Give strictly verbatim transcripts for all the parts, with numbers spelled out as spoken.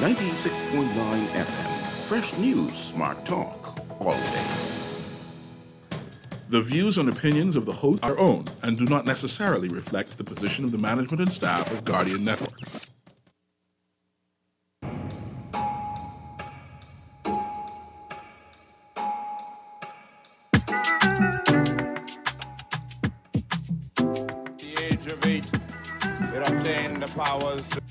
ninety-six point nine F M. Fresh news, smart talk, all day. The views and opinions of the host are own and do not necessarily reflect the position of the management and staff of Guardian Network. Obtained the powers to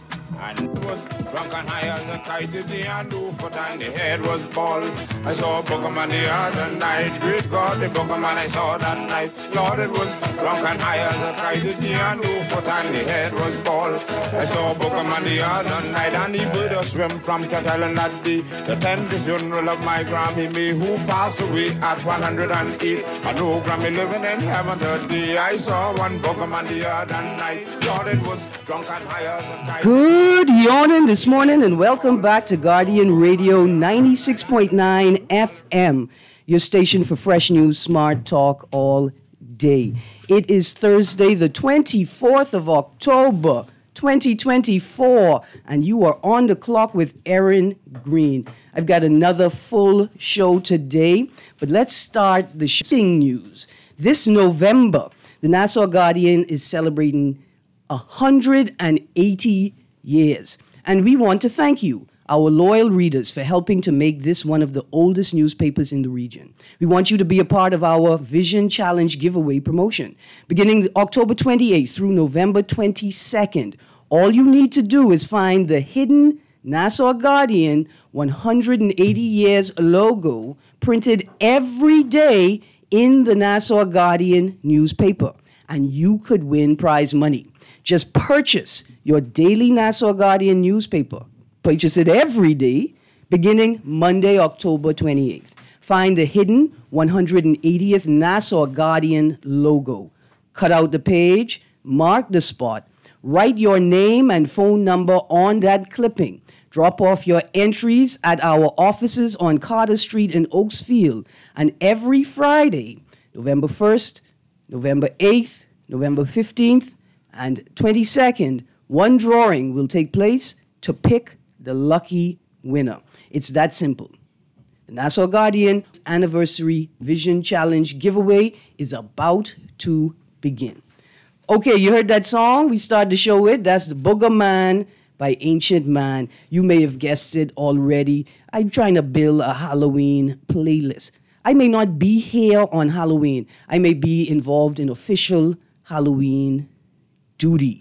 and was drunk and high as a kite in the hand foot and the head was bald. I saw a Pokemon the other night. Great God, the Pokemon I saw that night. Lord, it was drunk and high as a kite in the hand foot and the head was bald. I saw a Pokemon the other night and he would have swim from Cat Island that day. The tenth funeral of my Grammy, me who passed away at one hundred eight. I know Grammy living in heaven today. I saw one Pokemon the other night. Lord, it was drunk and high as a kite. Good morning this morning and welcome back to Guardian Radio ninety-six point nine F M, your station for fresh news, smart talk all day. It is Thursday, the twenty-fourth of October, twenty twenty-four, and you are on the clock with Erin Green. I've got another full show today, but let's start the shooting news. This November, the Nassau Guardian is celebrating one hundred eighty years. And we want to thank you, our loyal readers, for helping to make this one of the oldest newspapers in the region. We want you to be a part of our Vision Challenge giveaway promotion. Beginning October twenty-eighth through November twenty-second, all you need to do is find the hidden Nassau Guardian one hundred eighty years logo printed every day in the Nassau Guardian newspaper, and you could win prize money. Just purchase your daily Nassau Guardian newspaper. Purchase it every day, beginning Monday, October twenty-eighth. Find the hidden one hundred eightieth Nassau Guardian logo. Cut out the page, mark the spot, write your name and phone number on that clipping. Drop off your entries at our offices on Carter Street in Oaksfield. And every Friday, November first, November eighth, November fifteenth, and twenty-second, one drawing will take place to pick the lucky winner. It's that simple. The Nassau Guardian Anniversary Vision Challenge giveaway is about to begin. Okay, you heard that song? We started the show with. That's the Booger Man by Ancient Man. You may have guessed it already. I'm trying to build a Halloween playlist. I may not be here on Halloween. I may be involved in official Halloween duty.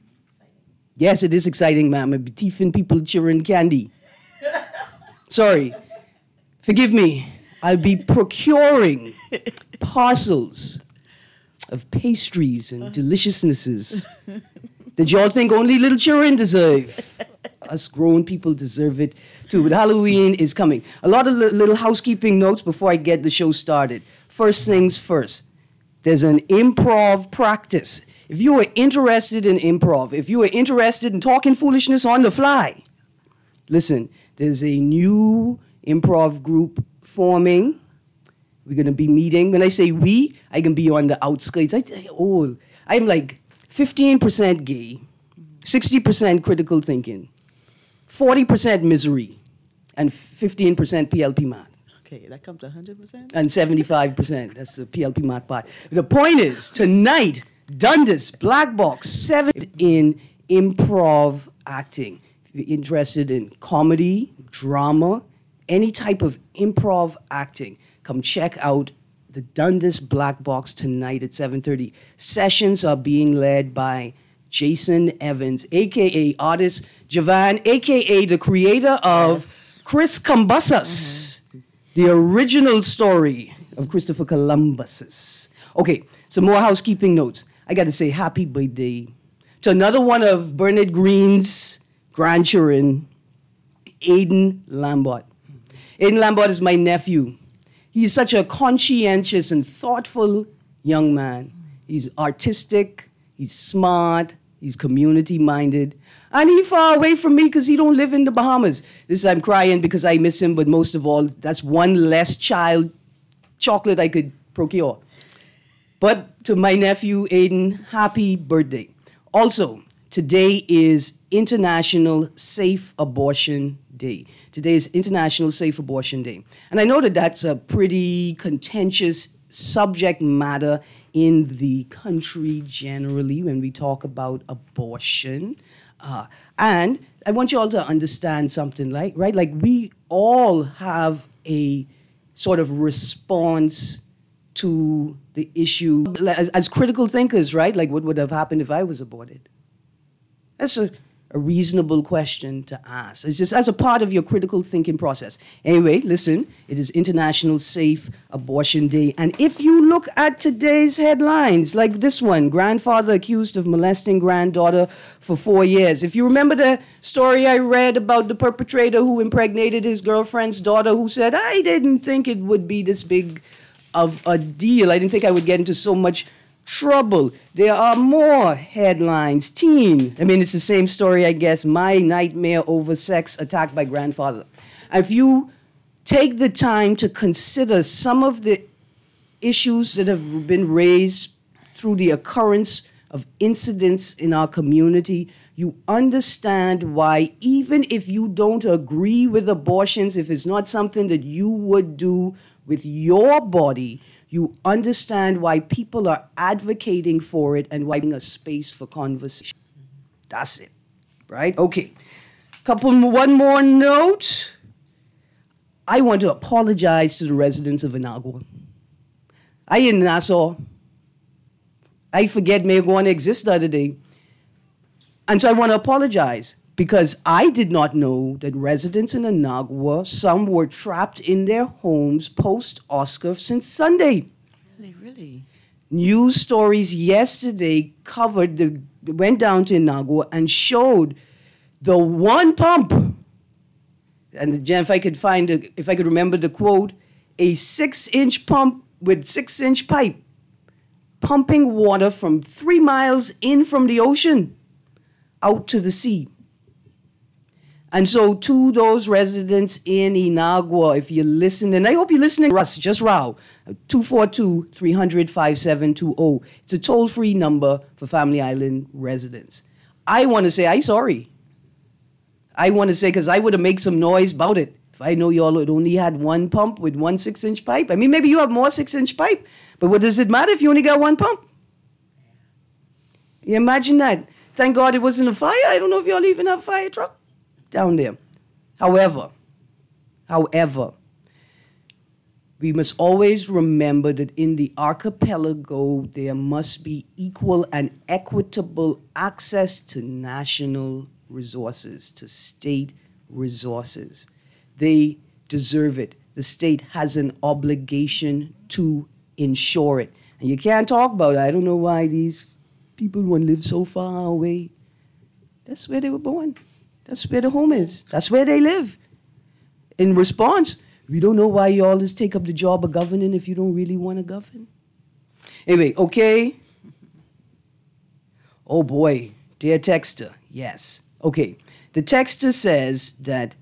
Yes, it is exciting, ma'am. I'll be teething people cheering candy. Sorry. Forgive me. I'll be procuring parcels of pastries and deliciousnesses that y'all think only little children deserve. Us grown people deserve it too. But Halloween is coming. A lot of li- little housekeeping notes before I get the show started. First things first. There's an improv practice. If you are interested in improv, if you are interested in talking foolishness on the fly, listen, there's a new improv group forming. We're going to be meeting. When I say we, I can be on the outskirts. I, oh, I'm like fifteen percent gay, sixty percent critical thinking, forty percent misery, and fifteen percent P L P math. Okay, that comes to one hundred percent? And seventy-five percent. That's the P L P math part. The point is, tonight, Dundas Black Box seven in improv acting. If you're interested in comedy, drama, any type of improv acting, come check out the Dundas Black Box tonight at seven thirty. Sessions are being led by Jason Evans, a k a. artist Javan, a k a the creator of yes. Chris Columbus, mm-hmm. the original story of Christopher Columbus. Okay, some more housekeeping notes. I got to say happy birthday to another one of Bernard Green's grandchildren, Aiden Lambert. Aiden Lambert is my nephew. He's such a conscientious and thoughtful young man. He's artistic, he's smart, he's community-minded, and he's far away from me because he don't live in the Bahamas. This I'm crying because I miss him, but most of all, that's one less child chocolate I could procure. But to my nephew, Aiden, happy birthday. Also, Today is International Safe Abortion Day. Today is International Safe Abortion Day. And I know that that's a pretty contentious subject matter in the country generally when we talk about abortion. Uh, and I want you all to understand something, like, right? Like, we all have a sort of response to the issue as, as critical thinkers, right? Like, what would have happened if I was aborted? That's a, a reasonable question to ask. It's just as a part of your critical thinking process. Anyway, listen, it is International Safe Abortion Day. And if you look at today's headlines, like this one, grandfather accused of molesting granddaughter for four years. If you remember the story I read about the perpetrator who impregnated his girlfriend's daughter, who said, I didn't think it would be this big of a deal. I didn't think I would get into so much trouble. There are more headlines. Teen. I mean, it's the same story, I guess. My nightmare over sex attacked by grandfather. If you take the time to consider some of the issues that have been raised through the occurrence of incidents in our community, you understand why, even if you don't agree with abortions, if it's not something that you would do with your body, you understand why people are advocating for it and why having a space for conversation. That's it, right? Okay. Couple, one more note. I want to apologize to the residents of Inagua. I in Nassau. I forget marijuana exists the other day. And so I want to apologize, because I did not know that residents in Inagua, some were trapped in their homes post-Oscar since Sunday. Really, really? News stories yesterday covered, the, went down to Inagua and showed the one pump, and Jen, if I could find, a, if I could remember the quote, a six-inch pump with six-inch pipe pumping water from three miles in from the ocean out to the sea. And so to those residents in Inagua, if you're listening, I hope you're listening, Russ, just Rao, two four two, three hundred, five seven two zero. It's a toll-free number for Family Island residents. I want to say I'm sorry. I want to say, because I would have made some noise about it if I know y'all had only had one pump with one six-inch pipe. I mean, maybe you have more six-inch pipe, but what does it matter if you only got one pump? You imagine that. Thank God it wasn't a fire. I don't know if y'all even have a fire truck down there. However, however, we must always remember that in the archipelago, there must be equal and equitable access to national resources, to state resources. They deserve it. The state has an obligation to ensure it. And you can't talk about it. I don't know why these people want to live so far away. That's where they were born. That's where the home is. That's where they live. In response, we don't know why you always take up the job of governing if you don't really want to govern. Anyway, okay. Oh boy, dear texter, yes. Okay, the texter says that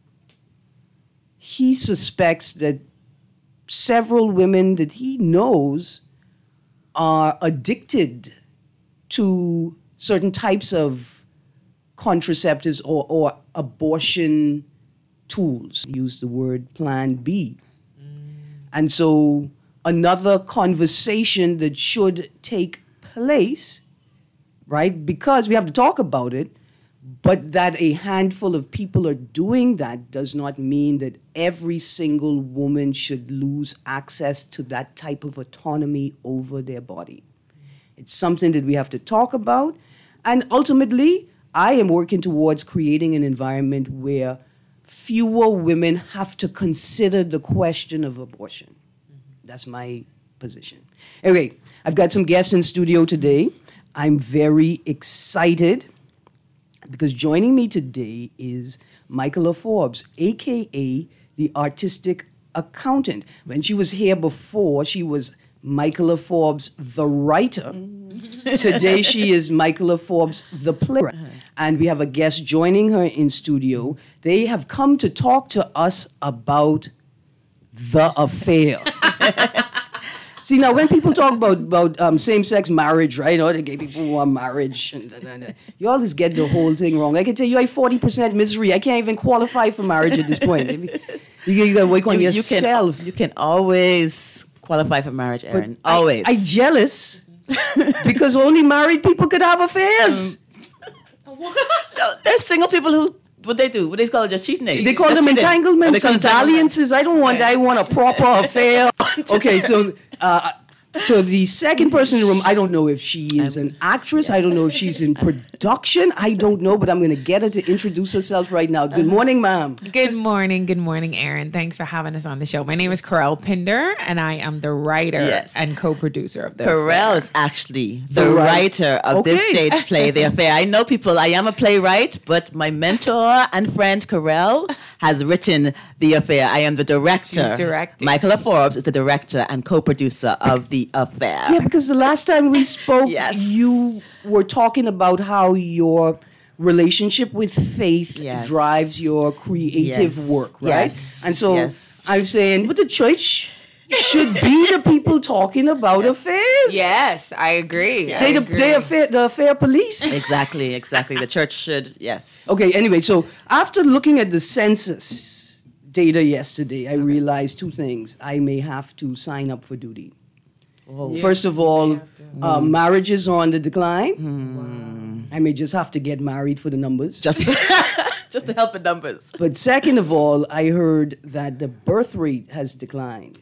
he suspects that several women that he knows are addicted to certain types of contraceptives or, or abortion tools. Use the word Plan B. Mm. And so another conversation that should take place, right, because we have to talk about it, but that a handful of people are doing that does not mean that every single woman should lose access to that type of autonomy over their body. It's something that we have to talk about. And ultimately, I am working towards creating an environment where fewer women have to consider the question of abortion. Mm-hmm. That's my position. Anyway, I've got some guests in studio today. I'm very excited because joining me today is Michaela Forbes, a k a the artistic accountant. When she was here before, she was Michaela Forbes, the writer. Mm. Today she is Michaela Forbes, the playwright. Uh-huh. And we have a guest joining her in studio. They have come to talk to us about The Affair. See, now when people talk about about um, same-sex marriage, right? Or the gay people who want marriage, and, and, and, you all just get the whole thing wrong. I can tell you, I have forty percent misery. I can't even qualify for marriage at this point. You, you got to work on You, you yourself. can, you can always qualify for marriage, Aaron. But I- always. I, jealous because only married people could have affairs. No, there's single people who, what they do, what they call it, just cheating. They call Just them cheating. Oh, they entanglements call and it entanglement. dalliances. I don't want that. I want a proper affair. Okay, so uh, so the second person in the room, I don't know if she is an actress. I don't know if she's in production. I don't know, but I'm going to get her to introduce herself right now. Good morning, ma'am. Good morning. Good morning, Aaron. Thanks for having us on the show. My name is Corel Pinder, and I am the writer Yes. and co-producer of the Corel Affair. is actually the The writer. writer of this Okay. stage play, The Affair. I know people, I am a playwright, but my mentor and friend Corel has written The Affair. I am the director. She's directing. Michaela Forbes is the director and co-producer of The Affair. Yeah, because the last time we spoke, Yes. you were talking about how your relationship with faith Yes. drives your creative Yes. work, right? Yes. And so Yes. I'm saying, but the church should be the people talking about affairs. Yes, I agree. I They the, agree. they affair, the affair police. Exactly, exactly. The church should, yes. Okay, anyway, so after looking at the census data yesterday, I realized two things. I may have to sign up for duty. First of all, uh, marriages are on the decline. I may just have to get married for the numbers. Just, just to help the numbers. But second of all, I heard that the birth rate has declined.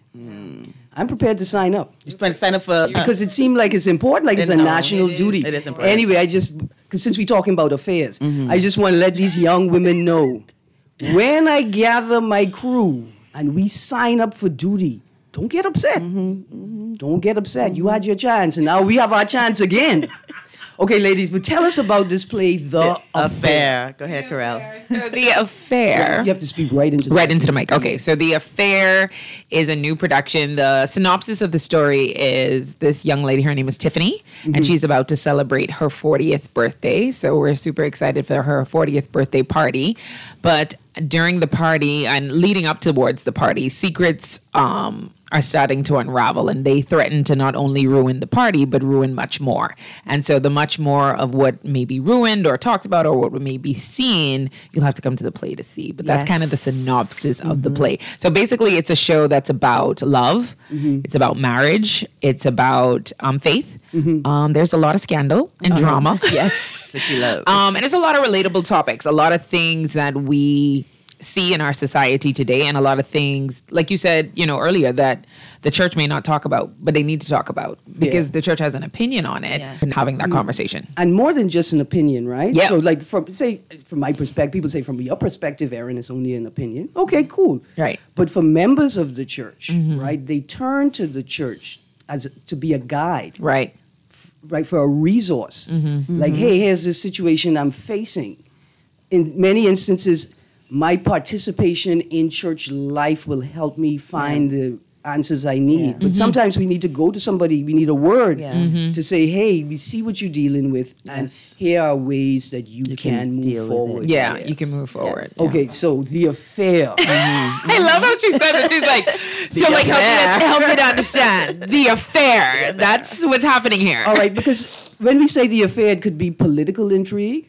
I'm prepared to sign up You're trying to sign up for... because it seemed like it's important, like it's a No, national it is- duty. it is important. Anyway, I just, because since we're talking about affairs, I just want to let these young women know when I gather my crew and we sign up for duty, don't get upset. Don't get upset. You had your chance, and now we have our chance again. Okay, ladies, but tell us about this play, The Affair. Affair. Go ahead, Corel. So The Affair. You have to speak right into the Right into the mic. Okay, so The Affair is a new production. The synopsis of the story is this young lady, her name is Tiffany, and she's about to celebrate her fortieth birthday. So we're super excited for her fortieth birthday party. But during the party and leading up towards the party, secrets um, are starting to unravel, and they threaten to not only ruin the party, but ruin much more. And so the much more of what may be ruined or talked about or what may be seen, you'll have to come to the play to see. But that's kind of the Yes. synopsis of the play. So basically, it's a show that's about love. It's about marriage. It's about um, faith. Um, there's a lot of scandal and drama. Yes, which we love. Um, and it's a lot of relatable topics, a lot of things that we see in our society today, and a lot of things, like you said, you know, earlier, that the church may not talk about, but they need to talk about because Yeah. the church has an opinion on it Yeah. and having that conversation. And more than just an opinion, right? Yeah. So, like, from say, from my perspective, people say from your perspective, Aaron, it's only an opinion. Okay, cool. Right. But for members of the church, right, they turn to the church as a, to be a guide, Right. right, for a resource. Like, hey, here's this situation I'm facing. In many instances, my participation in church life will help me find the answers I need. Yeah. But sometimes we need to go to somebody, we need a word Yeah. to say, hey, we see what you're dealing with, and Yes. here are ways that you, You can, can move deal with it. forward. Yeah, Yes. you can move forward. Yes. Yeah. Okay, so The Affair. I love how she said it. She's like, so like help me, to, help me to understand the affair. That's what's happening here. All right, because when we say The Affair, it could be political intrigue.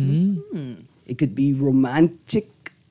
It could be romantic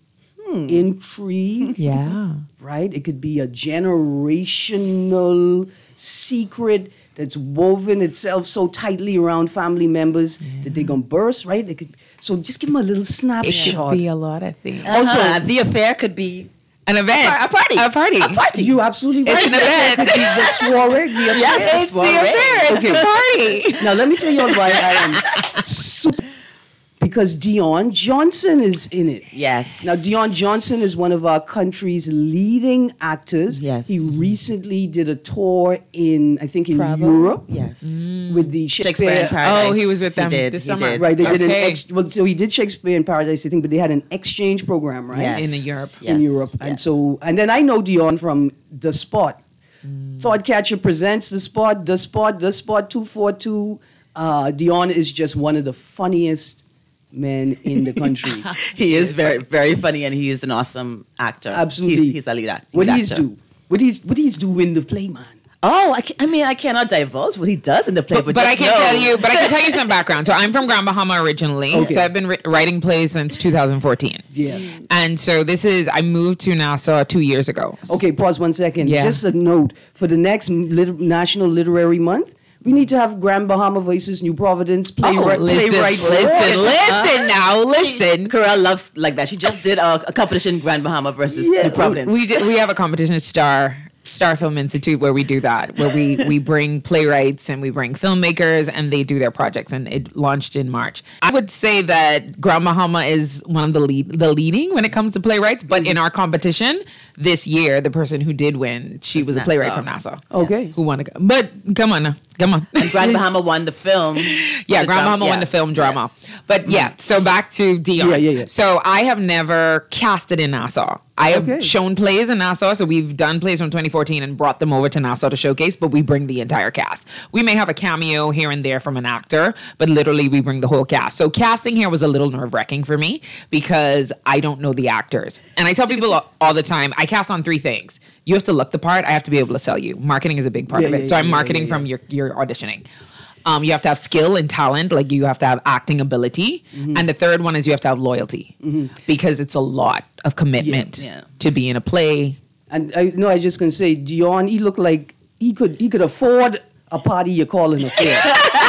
intrigue. Yeah. Right? It could be a generational secret that's woven itself so tightly around family members that they're gonna burst, right? It could, so just give them a little It snapshot. could be a lot of things. Also- Uh-huh. The Affair could be An event. a party. A party. A party. You absolutely right. It's an event. It could be the soiree, the affair. Yes, It's the soiree. affair. It's Okay. the party. Now let me tell you all why I am super, because Dion Johnson is in it. Yes. Now, Dion Johnson is one of our country's leading actors. Yes. He recently did a tour in, I think, in Bravo. Europe Yes. with the Shakespeare in Shakespeare. Paradise. Oh, he was with He them did, this he summer. did. Right, they did an Okay. ex. Well, so he did Shakespeare in Paradise, I think, but they had an exchange program, right? Yes. In the Europe. In Yes. Europe, and Yes. so, and then I know Dion from The Spot. Thought Catcher presents The Spot, The Spot, The Spot two forty-two. Uh, Dion is just one of the funniest men in the country. He is very, very funny, and he is an awesome actor. Absolutely. He's, he's a lead, act, What lead he's actor. do? What he's what he's do in the play, man? Oh, I, can, I mean, I cannot divulge what he does in the play, But, but, but just I can know. tell you, but I can tell you some background. So I'm from Grand Bahama originally. Okay. So I've been ri- writing plays since two thousand fourteen. Yeah. And so this is, I moved to Nassau two years ago. Okay, pause one second. Yeah. Just a note for the next lit- National Literary Month. We need to have Grand Bahama versus New Providence playwright. Oh, listen, playwright listen, war. listen now, listen. Carell loves like that. She just did a, a competition, Grand Bahama versus Yeah. New Providence. We did, we have a competition at Star Star Film Institute where we do that, where we we bring playwrights and we bring filmmakers and they do their projects, and it launched in March. I would say that Grand Bahama is one of the lead the leading when it comes to playwrights, but in our competition this year, the person who did win, she It's was a playwright Nassau. from Nassau. Okay. Who won? A, but come on, now, come on. And Grand Bahama won the film. Yeah, the Grand drama- Bahama won yeah. the film drama. Yes. But yeah, so back to Dion. Yeah, yeah, yeah. So I have never casted in Nassau. I have Okay. shown plays in Nassau. So we've done plays from twenty fourteen and brought them over to Nassau to showcase, but we bring the entire cast. We may have a cameo here and there from an actor, but literally we bring the whole cast. So casting here was a little nerve wracking for me because I don't know the actors. And I tell people all- all the time, I cast on three things. You have to look the part. I have to be able to sell you. Marketing is a big part Yeah, of it. yeah, so yeah, I'm yeah, marketing yeah, from yeah. your, your auditioning. Um, you have to have skill and talent, like you have to have acting ability. Mm-hmm. And the third one is you have to have loyalty because it's a lot of commitment Yeah. Yeah. to be in a play. And I no, I just gonna say Dion. He looked like he could he could afford a party you call an affair.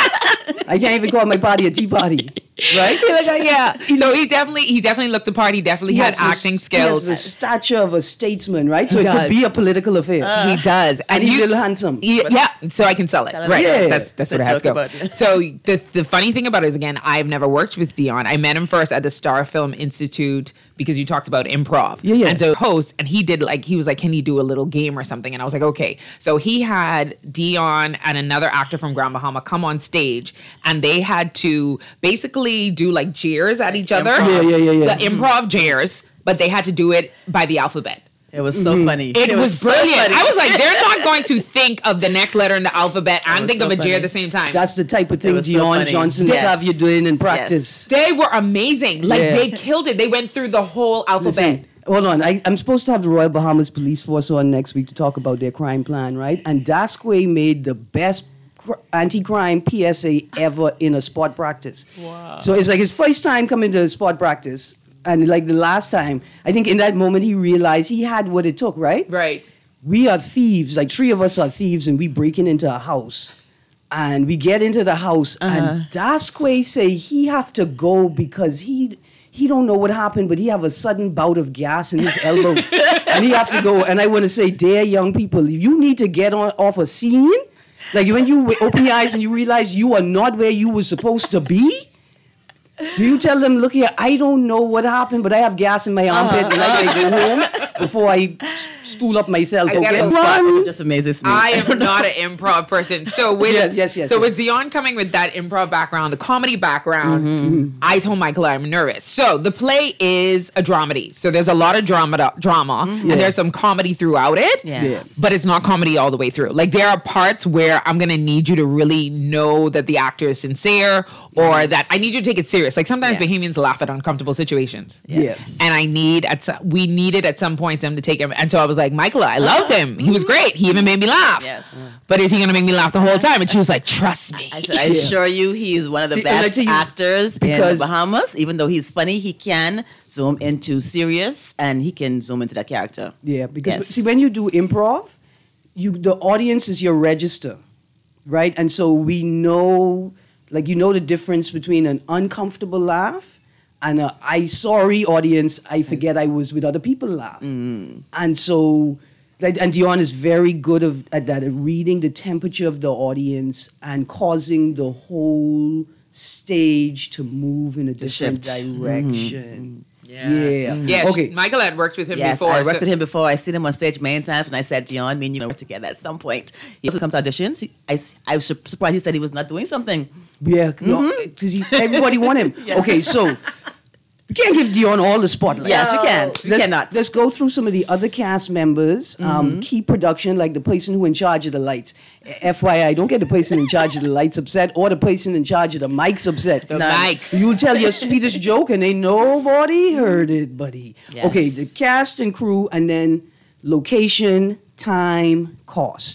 I can't even call my party a tea party, right? yeah. So he definitely he definitely looked the part. He definitely He had has the- acting He skills. has the stature of a statesman, right? So He it could does. be a political affair. he does, and he's a little handsome. Yeah, yeah, so I can sell it. Tell him Right. Yeah. That's that's The what it has to joke go. about it. So the the funny thing about it is, again, I've never worked with Dion. I met him first at the Star Film Institute because you talked about improv. Yeah, yeah. And so host, and he did like he was like, can you do a little game or something? And I was like, okay. So he had Dion and another actor from Grand Bahama come on stage, and they had to basically do like jeers at each other. Yeah, yeah, yeah, yeah. The improv jeers, but they had to do it by the alphabet. It was so funny. It, was, so brilliant. funny. I was like, they're not going to think of the next letter in the alphabet and was think so of a J funny. at the same time. That's the type of thing was so Dion funny. Johnson Yes. have you doing in Yes. practice. They were amazing. Like Yeah. they killed it. They went through the whole alphabet. Listen, hold on. I, I'm supposed to have the Royal Bahamas Police Force on next week to talk about their crime plan, right? And Dasquay made the best cr- anti-crime P S A ever in a sport practice. Wow. So it's like his first time coming to sport practice. And like the last time, I think in that moment he realized he had what it took, right? Right. We are thieves. Like three of us are thieves, and we breaking into a house. And we get into the house, and Dasquay say he have to go because he he don't know what happened, but he have a sudden bout of gas in his elbow, and he have to go. And I want to say, dear young people, you need to get on off a scene. Like when you w- open your eyes and you realize you are not where you were supposed to be. Do you tell them, look here, I don't know what happened, but I have gas in my armpit, and I gotta go home before I s- stool up myself. I gotta Okay, go run. It just amazes me. I am not an improv person. So with Yes, yes, yes, so yes. with Dion coming with that improv background, the comedy background, I told Michael I'm nervous. So the play is a dramedy. So there's a lot of drama drama Yeah. and there's some comedy throughout it. Yes. But it's not comedy all the way through. Like there are parts where I'm gonna need you to really know that the actor is sincere or Yes. that I need you to take it serious. Like sometimes Yes. Bahamians laugh at uncomfortable situations. Yes. And I need at some, we needed at some point him to take him. And so I was like, Michaela, I loved him. He was great. He even made me laugh. Yes. But is he gonna make me laugh the whole time? And she was like, trust me. I said, I assure you, he is one of the See, and I best tell you, actors in the because- Bahamas. Even though he's funny, he can zoom into serious and he can zoom into that character. Yeah, because Yes. see, when you do improv, you the audience is your register, right? And so we know, like you know, the difference between an uncomfortable laugh and a I sorry audience. I forget I was with other people laugh, and so. Like, and Dion is very good of, at that, at reading the temperature of the audience and causing the whole stage to move in a different shift. direction. Yeah. Yeah. Yeah, Okay. Michael had worked with him Yes, before. I worked so- with him before. I seen him on stage many times, and I said, Dion, me and you work together at some point. He also comes to auditions. He, I, I was su- surprised he said he was not doing something. Yeah, because everybody want him. Yes. Okay, so we can't give Dion all the spotlight. Yes, we can't. We let's, cannot. Let's go through some of the other cast members. Um, key production, like the person who in charge of the lights. F Y I, don't get the person in charge of the lights upset or the person in charge of the mics upset. The None. mics. You tell your sweetest joke and ain't nobody heard it, buddy. Yes. Okay, the cast and crew, and then location, time, cost.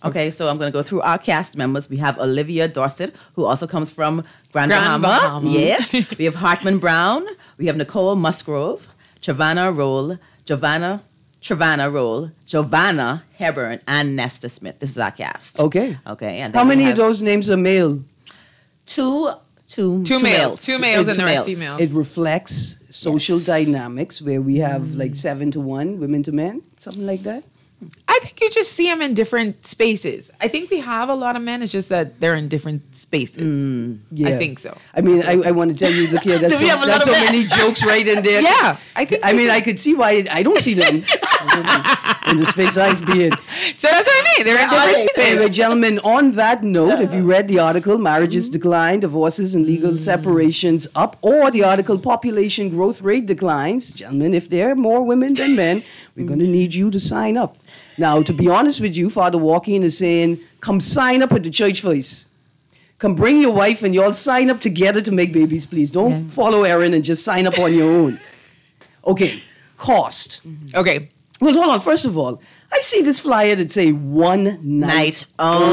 Okay, so I'm going to go through our cast members. We have Olivia Dorset, who also comes from Grand, Grand Bahama. Bahama. Yes. We have Hartman Brown. We have Nicole Musgrove, Travana Roll, Giovanna, Travana Roll, Giovanna Hebburn, and Nesta Smith. This is our cast. Okay. Okay. And How then we many of have those names are male? Two, two, Two males. Two males and the rest males. females. It reflects social Yes. dynamics where we have Mm. like seven to one, women to men, something like that. I think you just see them in different spaces. I think we have a lot of men. It's just that they're in different spaces. Yeah. I think so. I mean, I, I want to tell you, look here, there's Do so, we have a there's lot so of men? many jokes right in there. Yeah, I think I we mean, do. I could see why I don't see them in the space I be in. So that's what I mean. They're in different Okay, spaces. anyway, gentlemen, on that note, if you read the article, Marriages Decline, Divorces and Legal Separations Up, or the article, Population Growth Rate Declines, gentlemen, if there are more women than men, we're going to need you to sign up. Now, to be honest with you, Father Walking is saying, come sign up at the church first. Come bring your wife and you all sign up together to make babies, please. Don't follow Erin and just sign up on your own. Okay, cost. Okay. Well, hold on. First of all, I see this flyer that say one night. Night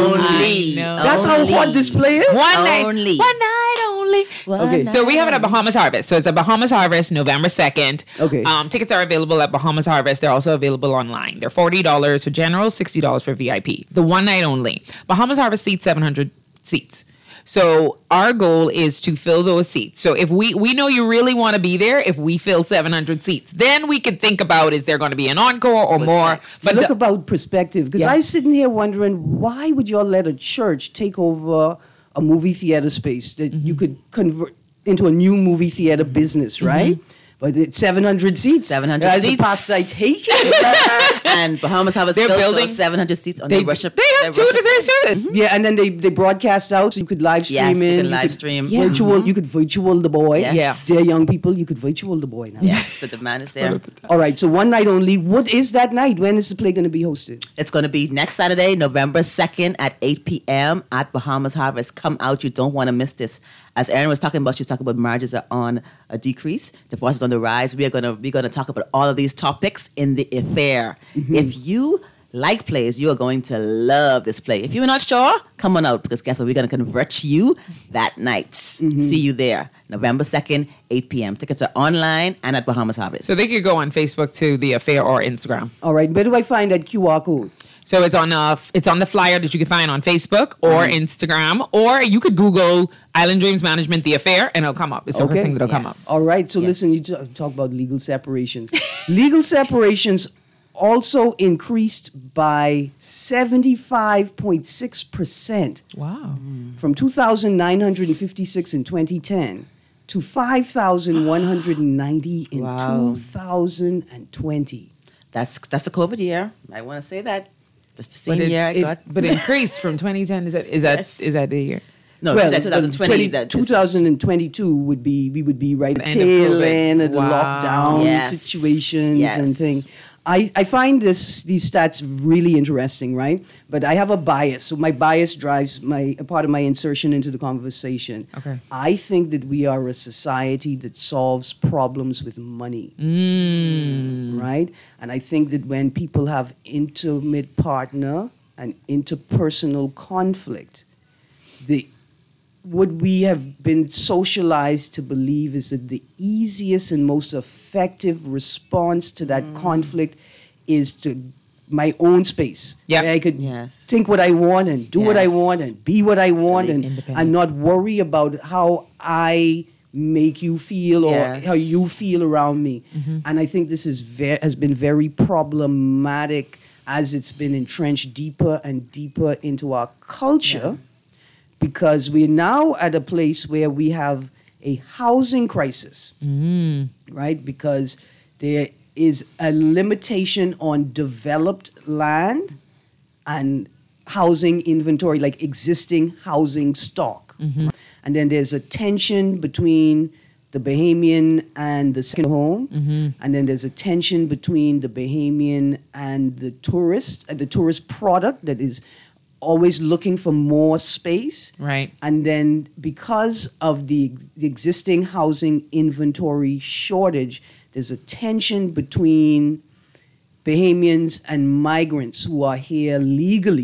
only. I know. That's how Only. hot this place is? One night. Only. One night only. One Okay. night So we have it at Bahamas Harvest. So it's a Bahamas Harvest, November second. Okay. Um, tickets are available at Bahamas Harvest. They're also available online. They're forty dollars for general, sixty dollars for V I P. The one night only. Bahamas Harvest seats seven hundred seats. So our goal is to fill those seats. So if we we know you really want to be there, if we fill seven hundred seats, then we could think about, is there going to be an encore or What's more? next? But But look the- about perspective, because Yeah. I'm sitting here wondering, why would y'all let a church take over a movie theater space that you could convert into a new movie theater business, right? But it's seven hundred seats. seven hundred As seats. a past I take it. And Bahamas Harvest They're fills building- those seven hundred seats on they, their worship. they their have two to worship- three services. Yeah, and then they, they broadcast out, so you could live stream Yes, you in. can live stream. Virtual, Yeah. You could virtual the boy. Yes. Yeah. Dear young people, you could virtual the boy now. Yes, the demand is there. All right, so one night only. What is that night? When is the play going to be hosted? It's going to be next Saturday, November second at eight p.m. at Bahamas Harvest. Come out. You don't want to miss this. As Erin was talking about, she's talking about marriages are on a decrease, divorces on the rise. We are going to we're going to talk about all of these topics in the affair. Mm-hmm. If you like plays, you are going to love this play. If you're not sure, come on out, because guess what? We're going to convert you that night. Mm-hmm. See you there, November second, eight p.m. Tickets are online and at Bahamas Harvest. So they could go on Facebook to the affair or Instagram. All right, where do I find that Q R code? So it's on uh it's on the flyer that you can find on Facebook or Mm-hmm. Instagram, or you could Google Island Dreams Management the affair and it'll come up. It's the Okay. first thing that'll come up. Yes. All right, so Yes. listen, you t- talk about legal separations. Legal separations also increased by seventy-five point six percent Wow. from two thousand nine hundred fifty-six in twenty ten to five thousand one hundred ninety in Wow. two thousand twenty. That's that's the COVID year. I want to say that. That's the same But it, year I it- got. but increased from twenty ten. Is that is that Yes. is that the year? No, Well, it's at twenty twenty. twenty that two thousand twenty-two would be, we would be right at the End of tail COVID. end of the Wow. lockdown Yes. situations and Yes. things. I, I find this these stats really interesting, right? But I have a bias. So my bias drives my a part of my insertion into the conversation. Okay. I think that we are a society that solves problems with money. Mm. Right? And I think that when people have intimate partner and interpersonal conflict, the what we have been socialized to believe is that the easiest and most effective response to that conflict is to my own space. Yeah. Where I could Yes. think what I want and do what I Yes. want and be what I want Really and, independent. and not worry about how I make you feel or Yes. how you feel around me. And I think this is ve- has been very problematic as it's been entrenched deeper and deeper into our culture, because we're now at a place where we have a housing crisis, right? Because there is a limitation on developed land and housing inventory, like existing housing stock. And then there's a tension between the Bahamian and the second home. And then there's a tension between the Bahamian and the tourist, uh, the tourist product that is always looking for more space. Right. And then because of the, the existing housing inventory shortage, there's a tension between Bahamians and migrants who are here legally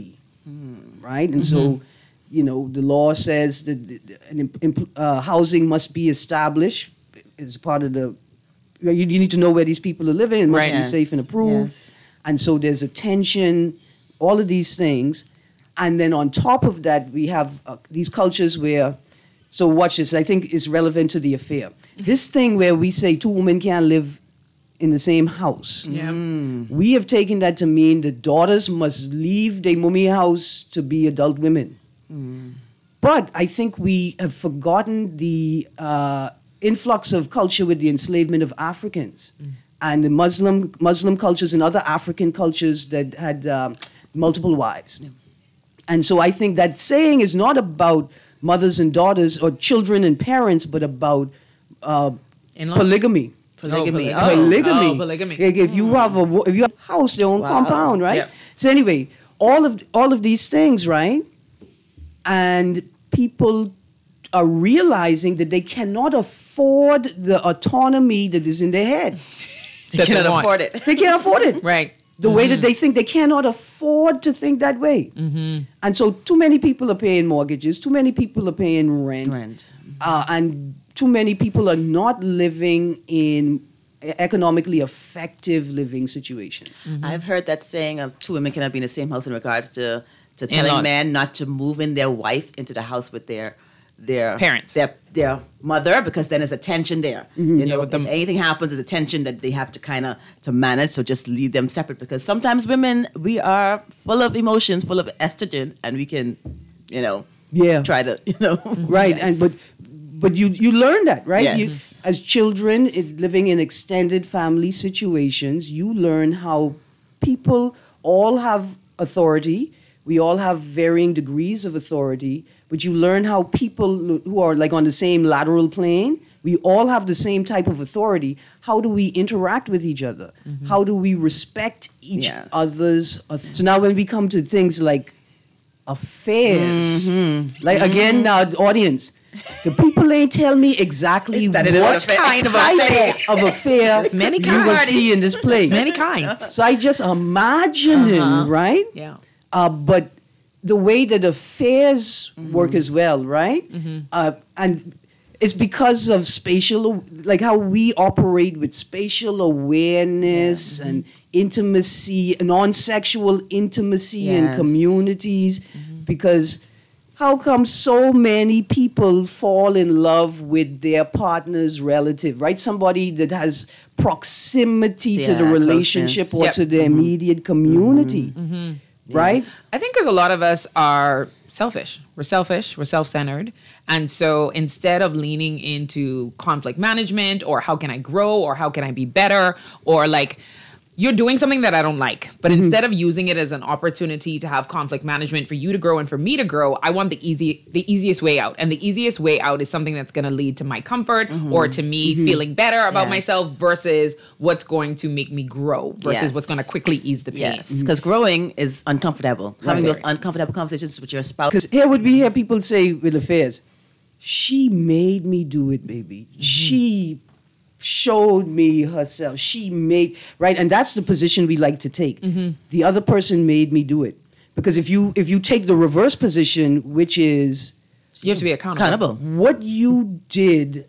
right? And so, you know, the law says that the- the- an imp- uh, housing must be established as part of the. You, you need to know where these people are living. It must Right. be Yes, safe and approved. yes. And so there's attention, all of these things. And then on top of that, we have uh, these cultures where, so watch this, I think it's relevant to the affair. This thing where we say two women can't live in the same house. Yeah. We have taken that to mean the daughters must leave their mummy house to be adult women. But I think we have forgotten the uh, influx of culture with the enslavement of Africans and the Muslim Muslim cultures and other African cultures that had um, multiple wives. And so I think that saying is not about mothers and daughters or children and parents, but about uh, In-laws? polygamy. Polygamy. Oh, Oh, polygamy. Oh, polygamy. Like if you have a wo- if you have a house, their own Wow. compound, right? Yeah. So anyway, all of all of these things, right? And people are realizing that they cannot afford the autonomy that is in their head. They That they cannot want. afford it. They can't afford it. Right. The way that they think, they cannot afford to think that way. And so too many people are paying mortgages, too many people are paying rent, Rent. Uh, and too many people are not living in economically effective living situations. I've heard that saying of two women cannot be in the same house in regards to, to telling In-laws. men not to move in their wife into the house with their their Parents. their their mother, because then there's a tension there. You know, with if them. anything happens, there's a tension that they have to kind of to manage. So just leave them separate, because sometimes women, we are full of emotions, full of estrogen, and we can, you know, Yeah. try to, you know, Right, yes. and but but you you learn that, right? Yes. You, as children it, living in extended family situations, you learn how people all have authority. We all have varying degrees of authority, but you learn how people who are like on the same lateral plane, we all have the same type of authority. How do we interact with each other? How do we respect each Yes. other's? auth- So now when we come to things like affairs, like again now, audience, the people ain't tell me exactly That what it is an affair. kind of Type affair, of affair many you will kinds. see in this place. Many kinds. So I just imagining, right? Yeah. Uh, but the way that affairs work as well, right? Uh, and it's because of spatial, like how we operate with spatial awareness and intimacy, non-sexual intimacy in Yes. communities. Because how come so many people fall in love with their partner's relative, right? Somebody that has proximity to the Yeah, relationship closeness. or Yep. to the immediate community, right? Yes. I think because a lot of us are selfish. We're selfish. We're self-centered. And so instead of leaning into conflict management or how can I grow or how can I be better or like you're doing something that I don't like, but instead of using it as an opportunity to have conflict management for you to grow and for me to grow, I want the easy, the easiest way out. And the easiest way out is something that's going to lead to my comfort or to me feeling better about Yes. myself versus what's going to make me grow versus Yes. what's going to quickly ease the pain. Yes, because growing is uncomfortable. Having Right. those uncomfortable conversations with your spouse. Because here would we hear people say with affairs, she made me do it, baby. She showed me herself. She made, right? And that's the position we like to take. The other person made me do it. Because if you if you take the reverse position, which is You have to be accountable. Accountable. what you did,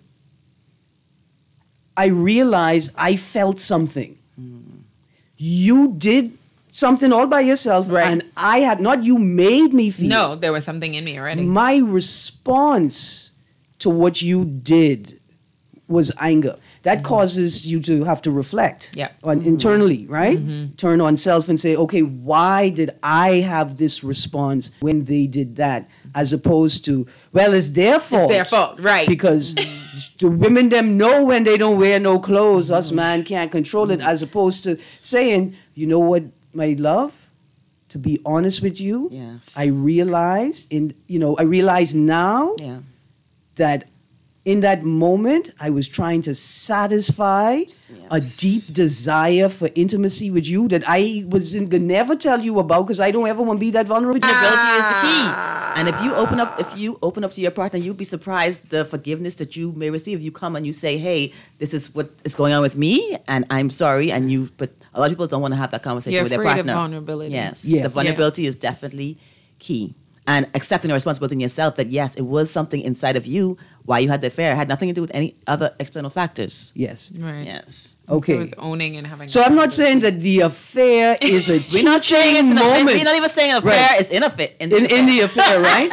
I realized I felt something. You did something all by yourself, Right. and I had not you made me feel. No, there was something in me already. My response to what you did was anger. That causes you to have to reflect Yeah. on internally, right? Turn on self and say, okay, why did I have this response when they did that? As opposed to, well, it's their fault. their fault, right. Because the women them know when they don't wear no clothes, us man can't control it. As opposed to saying, you know what, my love? To be honest with you, Yes. I realized in you know, I realize now Yeah. that in that moment, I was trying to satisfy a Yes. deep desire for intimacy with you that I was in, could never tell you about because I don't ever want to be that vulnerable. Vulnerability is the key. And if you open up, if you open up to your partner, you'd be surprised the forgiveness that you may receive. You come and you say, "Hey, this is what is going on with me, and I'm sorry." And you, but a lot of people don't want to have that conversation You're with their afraid of partner. vulnerability. Yes, Yeah. the vulnerability is definitely key. And accepting the responsibility in yourself that, yes, it was something inside of you why you had the affair. It had nothing to do with any other external factors. Yes. Right. Yes. Okay. So it's owning and having. So I'm not saying that the affair is a We're not saying it's teaching an affair. moment We're not even saying an affair. Right. It's in a fit. In, in, in the affair, right?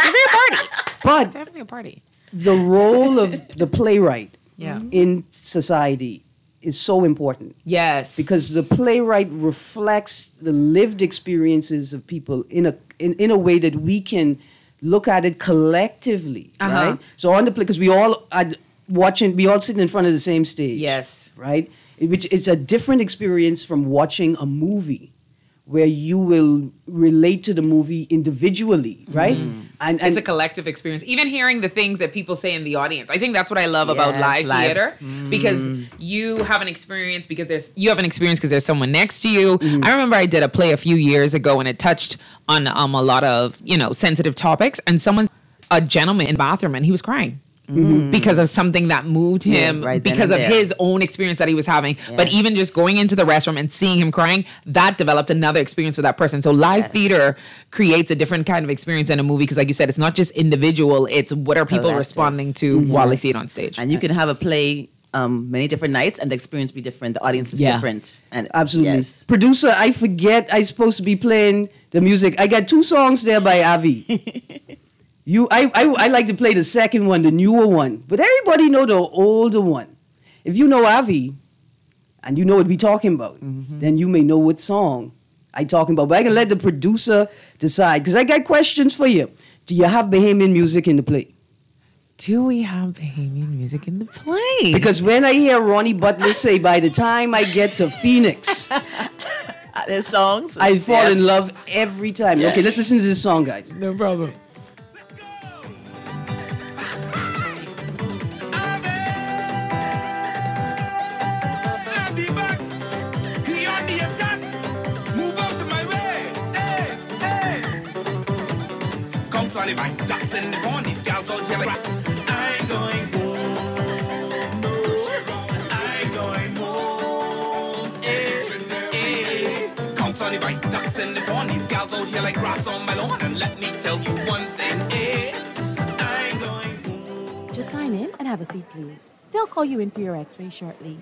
But Definitely a party. the role of the playwright Yeah. in society is so important Yes. because the playwright reflects the lived experiences of people in a in, in a way that we can look at it collectively, Uh-huh. right? So on the play, because we all are watching, we all sitting in front of the same stage, Yes. right? It- Which it's a different experience from watching a movie, where you will relate to the movie individually, right? And, and It's a collective experience. Even hearing the things that people say in the audience. I think that's what I love about Yes, live, live. theater because you have an experience because there's you have an experience because there's someone next to you. I remember I did a play a few years ago and it touched on um, a lot of, you know, sensitive topics and someone a gentleman in the bathroom and he was crying. Because of something that moved him, Yeah, right then because of and there. his own experience that he was having. But Yes. even just going into the restroom and seeing him crying, that developed another experience for that person. So live Yes. theater creates a different kind of experience in a movie because, like you said, it's not just individual; it's what are people Collective. responding to while they see it on stage. And you can have a play um, many different nights and the experience be different. The audience is Yeah. different. And Absolutely. Yes. Producer, I forget I supposed to be playing the music. I got two songs there by Avi. you, I, I, I like to play the second one, the newer one. But everybody know the older one. If you know Avi, and you know what we talking about, then you may know what song I talking about. But I can let the producer decide. Because I got questions for you. Do you have Bahamian music in the play? Do we have Bahamian music in the play? Because when I hear Ronnie Butler say, by the time I get to Phoenix, There's songs. I fall in Yes. love every time. Yes. Okay, let's listen to this song, guys. no problem. I'll be back. He on the attack. Move out of my way. Hey, hey. Come Sullivan, ducks in the pond. These gals out here like I ain't going home. No, I ain't going home. Hey, hey. Come Sullivan, ducks in the pond. These gals out here like grass on my lawn. And let me tell you one thing. Hey, I ain't going home. Just sign in and have a seat, please. They'll call you in for your x-ray shortly.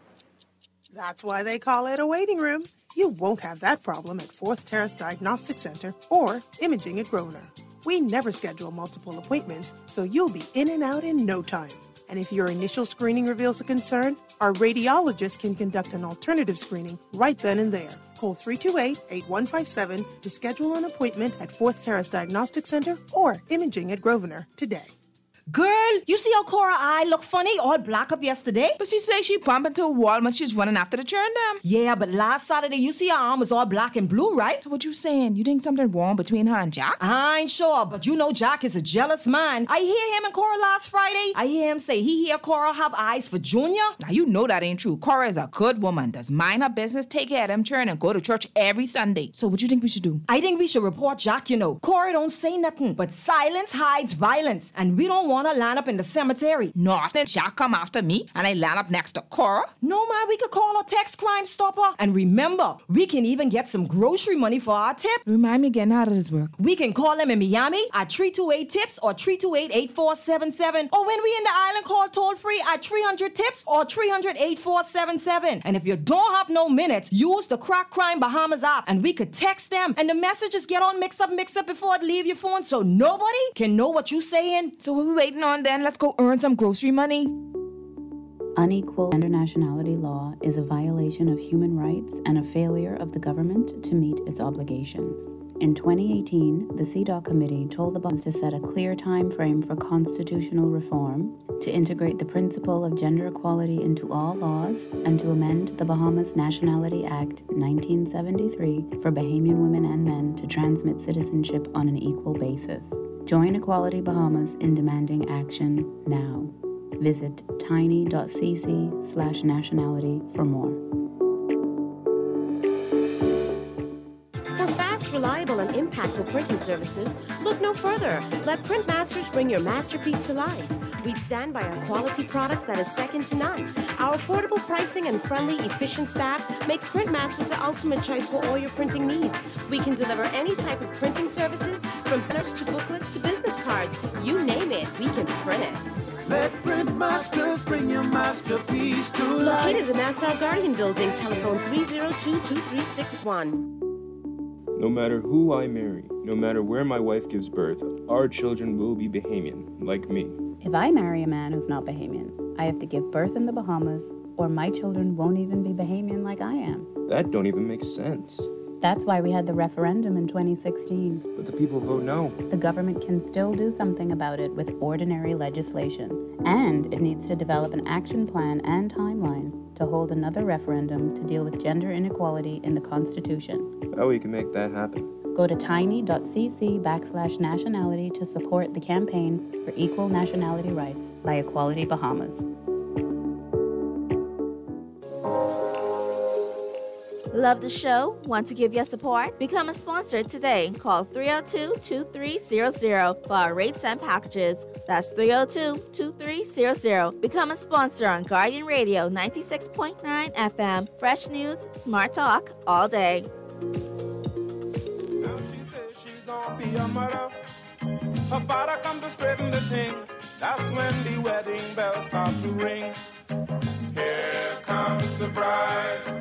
That's why they call it a waiting room. You won't have that problem at Fourth Terrace Diagnostic Center or Imaging at Grosvenor. We never schedule multiple appointments, so you'll be in and out in no time. And if your initial screening reveals a concern, our radiologist can conduct an alternative screening right then and there. Call three two eight, eight one five seven to schedule an appointment at Fourth Terrace Diagnostic Center or Imaging at Grosvenor today. Girl, you see how Cora eye look funny, all black up yesterday? But she say she bump into a wall when she's running after the churn them. Yeah, but last Saturday you see her arm was all black and blue, right? What you saying? You think something wrong between her and Jack? I ain't sure, but you know Jack is a jealous man. I hear him and Cora last Friday. I hear him say he hear Cora have eyes for Junior. Now you know that ain't true. Cora is a good woman, does mind her business, take care of them churn, and go to church every Sunday. So what you think we should do? I think we should report Jack, you know. Cora don't say nothing, but silence hides violence, and we don't want to line up in the cemetery. Not that Jack come after me and I land up next to Cora. No, man, we could call a text crime stopper. And remember, we can even get some grocery money for our tip. Remind me again, how does this work? We can call them in Miami at three two eight tips or three two eight, eight four seven seven. Or when we in the island, call toll free at three hundred tips or three hundred, eight four seven seven. And if you don't have no minutes, use the Crack Crime Bahamas app and we could text them and the messages get on mix up, mix up before it leave your phone so nobody can know what you saying. So what we waiting on then? Let's go earn some grocery money. Unequal gender nationality law is a violation of human rights and a failure of the government to meet its obligations. In twenty eighteen, the C E D A W Committee told the Bahamas to set a clear time frame for constitutional reform, to integrate the principle of gender equality into all laws, and to amend the Bahamas Nationality Act nineteen seventy-three for Bahamian women and men to transmit citizenship on an equal basis. Join Equality Bahamas in demanding action now. Visit tiny.cc slash nationality for more. For fast reliable and impactful printing services, look no further. Let Printmasters bring your masterpiece to life. We stand by our quality products that is second to none. Our affordable pricing and friendly, efficient staff makes Printmasters the ultimate choice for all your printing needs. We can deliver any type of printing services, from banners to booklets to business cards. You name it, we can print it. Let Printmasters bring your masterpiece to life. Located in the Nassau Guardian Building, telephone three oh two, two three six one. No matter who I marry, no matter where my wife gives birth, our children will be Bahamian, like me. If I marry a man who's not Bahamian, I have to give birth in the Bahamas, or my children won't even be Bahamian like I am. That don't even make sense. That's why we had the referendum in twenty sixteen. But the people vote no. The government can still do something about it with ordinary legislation. And it needs to develop an action plan and timeline to hold another referendum to deal with gender inequality in the Constitution. How we can make that happen? Go to tiny.cc backslash nationality to support the campaign for equal nationality rights by Equality Bahamas. Love the show? Want to give your support? Become a sponsor today. Call three oh two, two three zero zero for our rates and packages. That's three oh two, two three zero zero. Become a sponsor on Guardian Radio ninety-six point nine F M. Fresh news, smart talk, all day. Now she says she's gonna be a mother. Her father come to straighten the thing. That's when the wedding bells start to ring. Here comes the bride.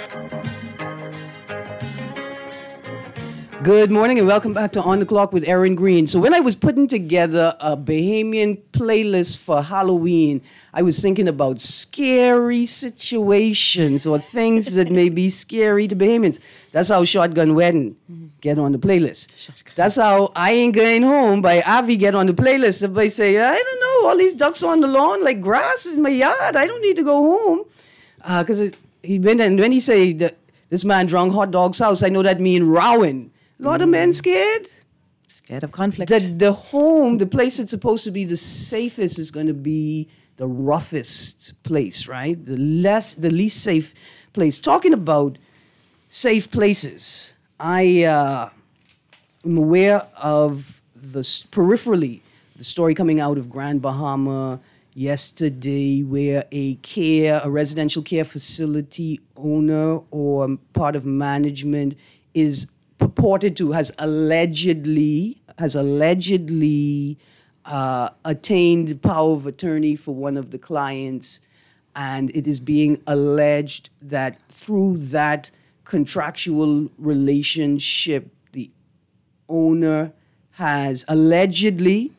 Good morning and welcome back to On the Clock with Erin Green. So when I was putting together a Bahamian playlist for Halloween, I was thinking about scary situations or things that may be scary to Bahamians. That's how Shotgun Wedding get on the playlist. That's how I Ain't Going Home by Avi get on the playlist. Everybody say, I don't know, all these ducks on the lawn like grass in my yard. I don't need to go home. Because uh, he went and when he say that this man drunk hot dog's house, I know that mean rowing. A lot of men scared. Scared of conflict. The, the home, the place that's supposed to be the safest is going to be the roughest place, right? The less, the least safe place. Talking about safe places, I uh, am aware of the peripherally the story coming out of Grand Bahama yesterday, where a care, a residential care facility owner or part of management is purported to, has allegedly, has allegedly uh, attained power of attorney for one of the clients, and it is being alleged that through that contractual relationship, the owner has allegedly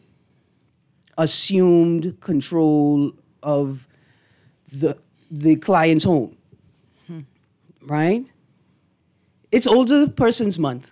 assumed control of the the client's home, hmm. right? It's Older Persons Month.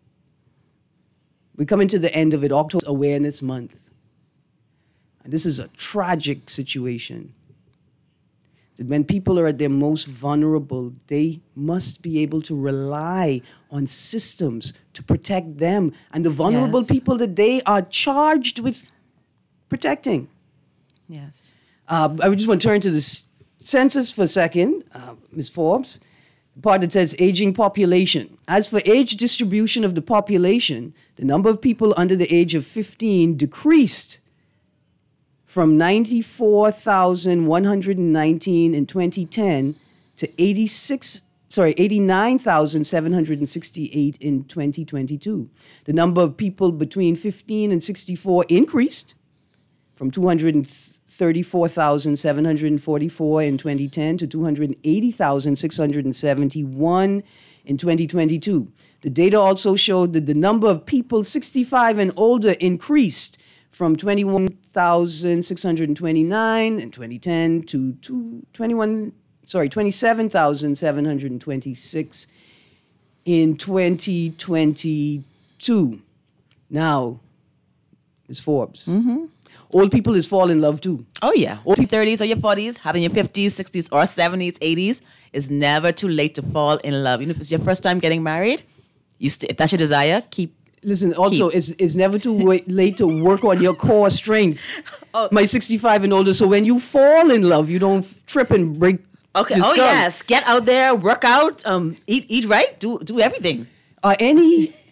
We're coming to the end of it, October Awareness Month. And this is a tragic situation. That when people are at their most vulnerable, they must be able to rely on systems to protect them and the vulnerable Yes. people that they are charged with protecting. Yes. Uh, I just want to turn to the s- census for a second, uh, Miz Forbes. The part that says aging population. As for age distribution of the population, the number of people under the age of fifteen decreased from ninety-four thousand one hundred nineteen in twenty ten to eighty-six, sorry, eighty-nine thousand seven hundred sixty-eight in twenty twenty-two. The number of people between fifteen and sixty-four increased from two hundred thirty-four thousand seven hundred forty-four in twenty ten to two hundred eighty thousand six hundred seventy-one in twenty twenty-two. The data also showed that the number of people sixty-five and older increased from twenty-one thousand six hundred twenty-nine in twenty ten to twenty-one, sorry, twenty-seven thousand seven hundred twenty-six in twenty twenty-two. Now, Miz Forbes. Mm-hmm. Old people is fall in love too. Oh, yeah. Old people, thirties or your forties, having your fifties, sixties, or seventies, eighties, it's never too late to fall in love. You know, if it's your first time getting married, you st- if that's your desire, keep. Listen, also, keep. it's, it's never too wa- late to work on your core strength. Oh. My sixty-five and older, so when you fall in love, you don't trip and break. Okay. your Oh, skull. yes. Get out there, work out, um, eat eat right, do do everything. Are any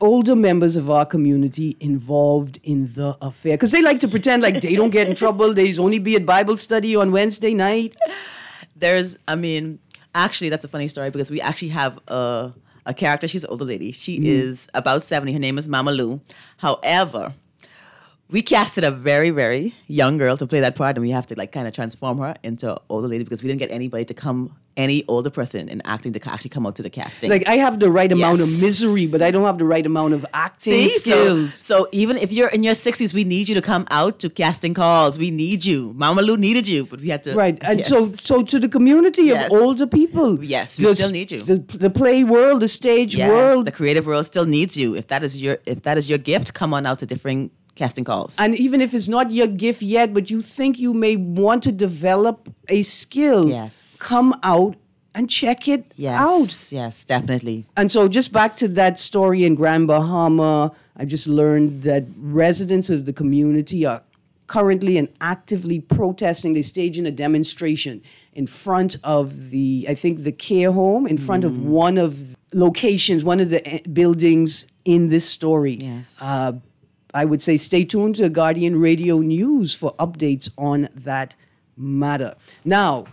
older members of our community involved in the affair? Because they like to pretend like they don't get in trouble. They only be at Bible study on Wednesday night. There's, I mean, actually, that's a funny story because we actually have a, a character. She's an older lady. She mm. is about seventy. Her name is Mama Lou. However, we casted a very, very young girl to play that part, and we have to like kind of transform her into an older lady because we didn't get anybody to come, any older person in acting to actually come out to the casting. Like I have the right amount Yes. of misery, but I don't have the right amount of acting See? So, skills. so even if you're in your sixties, we need you to come out to casting calls. We need you. Mama Lou needed you, but we had to. Right, and yes. so so to the community of Yes. older people. Yes, we the- still need you. The, the play world, the stage Yes, world, the creative world still needs you. If that is your, if that is your gift, come on out to different casting calls. and even if it's not your gift yet, but you think you may want to develop a skill, Yes. come out and check it yes, out. yes, definitely. And so just back to that story in Grand Bahama, I just learned that residents of the community are currently and actively protesting. They're staging a demonstration in front of the, I think, the care home, in front of one of locations, one of the eh, buildings in this story. Yes. Uh, I would say stay tuned to Guardian Radio News for updates on that matter. Now,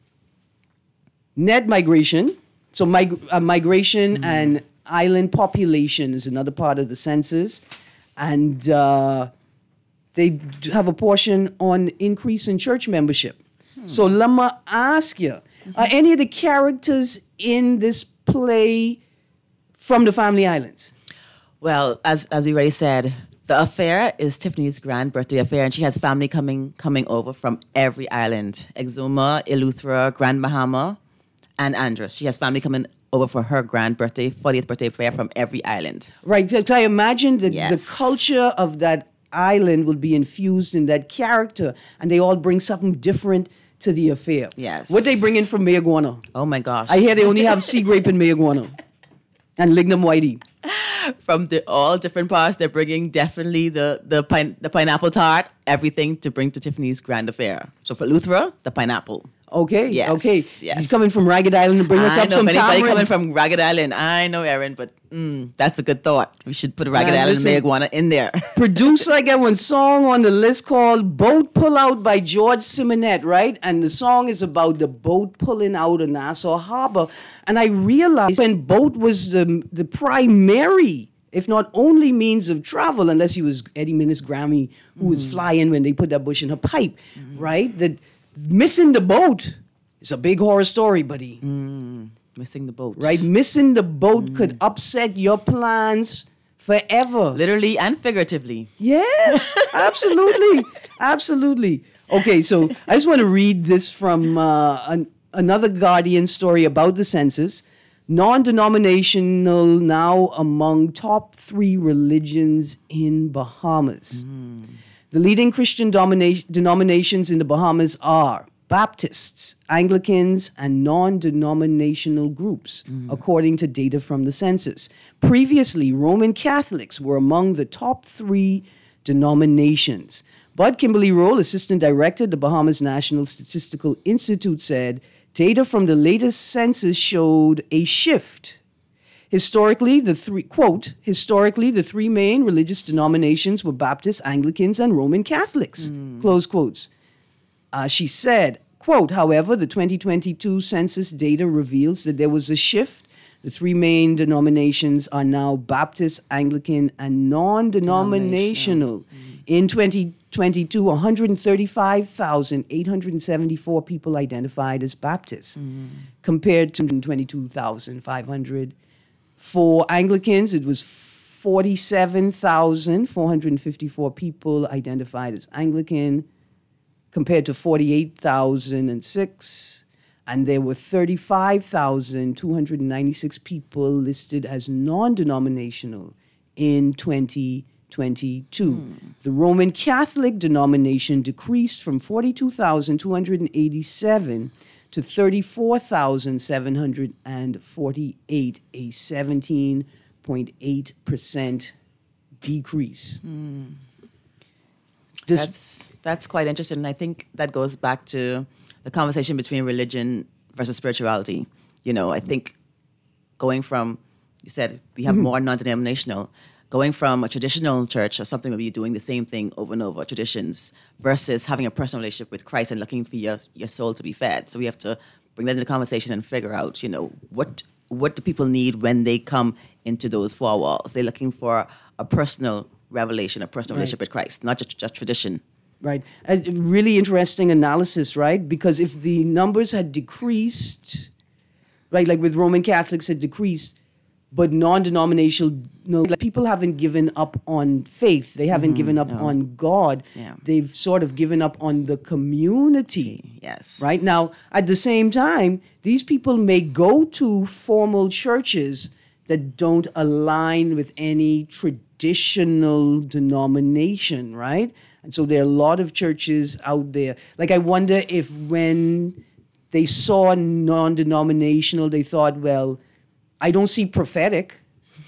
net migration. So mig- uh, migration and island population is another part of the census. And uh, they d- have a portion on increase in church membership. So let me ask you, are any of the characters in this play from the Family Islands? Well, as as we already said, the affair is Tiffany's grand birthday affair, and she has family coming coming over from every island: Exuma, Eleuthera, Grand Bahama, and Andros. She has family coming over for her grand birthday, fortieth birthday affair from every island. Right. So I imagine that Yes. the culture of that island will be infused in that character, and they all bring something different to the affair. Yes. What they bring in from Mayaguana? Oh my gosh! I hear they only have sea grape in Mayaguana and lignum whitey. From the all different parts, they're bringing definitely the the pine, the pineapple tart, everything to bring to Tiffany's grand affair. So for Eleuthera, the pineapple. Okay. Yes, Okay. yes. He's coming from Ragged Island to bring us I up know some if anybody tamarind. coming from Ragged Island. I know, Aaron, but mm, that's a good thought. We should put a Ragged Man, Island listen. and Mayaguana in there. Producer got one song on the list called Boat Pull Out by George Simonette, right? And the song is about the boat pulling out of Nassau Harbor. And I realized when boat was the, the primary, if not only means of travel, unless he was Eddie Minnis Grammy, who was flying when they put that bush in her pipe, right? That missing the boat is a big horror story, buddy. Mm, missing the boat. Right? Missing the boat could upset your plans forever. Literally and figuratively. Yes, absolutely. Absolutely. Okay, so I just want to read this from uh, an, another Guardian story about the census. Non-denominational now among top three religions in Bahamas. The leading Christian domina- denominations in the Bahamas are Baptists, Anglicans, and non-denominational groups, according to data from the census. Previously, Roman Catholics were among the top three denominations. Bud Kimberly Roll, Assistant Director at the Bahamas National Statistical Institute, said, data from the latest census showed a shift. Historically, the three, quote, historically, the three main religious denominations were Baptists, Anglicans, and Roman Catholics, close quotes. Uh, she said, quote, however, the twenty twenty-two census data reveals that there was a shift. The three main denominations are now Baptist, Anglican, and non-denominational. In twenty twenty-two, one hundred thirty-five thousand eight hundred seventy-four people identified as Baptists, compared to twenty-two thousand five hundred. For Anglicans, it was forty-seven thousand four hundred fifty-four people identified as Anglican, compared to forty-eight thousand six, and there were thirty-five thousand two hundred ninety-six people listed as non-denominational in twenty twenty-two. The Roman Catholic denomination decreased from forty-two thousand two hundred eighty-seven to thirty-four thousand seven hundred forty-eight, a seventeen point eight percent decrease. This- That's that's quite interesting, and I think that goes back to the conversation between religion versus spirituality. You know, I think going from you said we have Mhm. more non-denominational. Going from a traditional church or something where you're doing the same thing over and over, traditions, versus having a personal relationship with Christ and looking for your, your soul to be fed. So we have to bring that into the conversation and figure out, you know, what what do people need when they come into those four walls? They're looking for a personal revelation, a personal Right. relationship with Christ, not just, just tradition. Right. A really interesting analysis, right? Because if the numbers had decreased, right, like with Roman Catholics had decreased, but non-denominational, no, like people haven't given up on faith. They haven't Mhm, given up no. on God. Yeah. They've sort of given up on the community. Yes. Right? Now, at the same time, these people may go to formal churches that don't align with any traditional denomination, right? And so there are a lot of churches out there. Like, I wonder if when they saw non-denominational, they thought, well, I don't see prophetic,